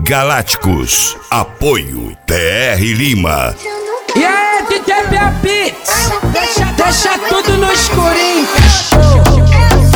Galácticos, apoio TR Lima. E aí, DJ Beats, deixa tudo no escurinho, cachorro.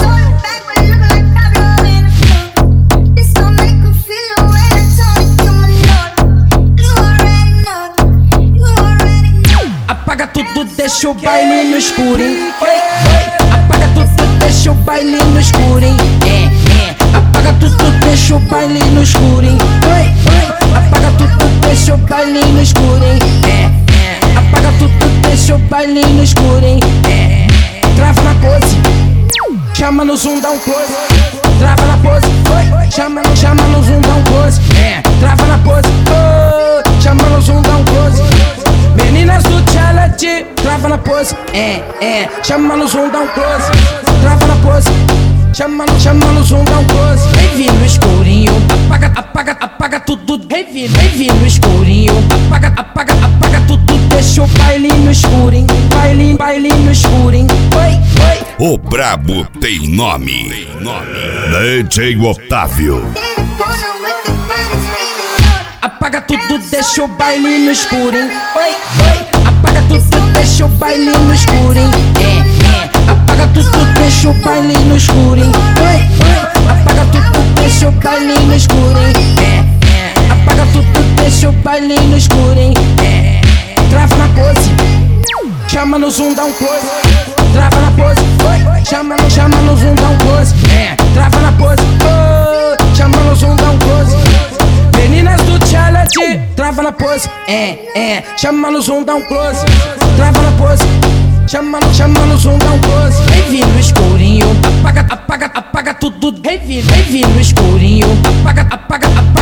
Apaga tudo, deixa o baile no escurinho. Apaga tudo, deixa o baile no escurinho. Apaga tudo, deixa o baile no escurinho. Apaga tudo, deixa o baile no escurinho. Apaga tudo, deixa o baile no escurinho. Trava na pose, chama no zoom, dá um close. Trava na pose, chama no zoom, dá um close. Trava na pose, chama no zoom, dá um close. Meninas do challenge, trava na pose, chama no zoom, dá um close. Trava na pose, chama no zoom, dá um close. Vem no escurinho, apaga tudo. Vem no escurinho, apaga tudo. Deixa o baile no escurinho, baile no escurinho. O brabo tem nome. DJ Otávio. Apaga tudo, deixa o baile no escurinho. Apaga tudo, deixa o baile no escurinho. Apaga tudo, deixa o baile no escurinho. Apaga tudo, deixa o baile no escurinho. Apaga tudo, deixa o baile no escurinho. Trava na pose, chama no zoom, dá um close. Trava na pose, chama no zoom, dá um close. Trava na pose, chama no zoom, dá um close. Meninas do challenge, trava na pose, chama no zoom, dá um close. Trava na pose, chama no zoom, dá um close. Vem no escurinho, apaga tudo. Vem no escurinho, apaga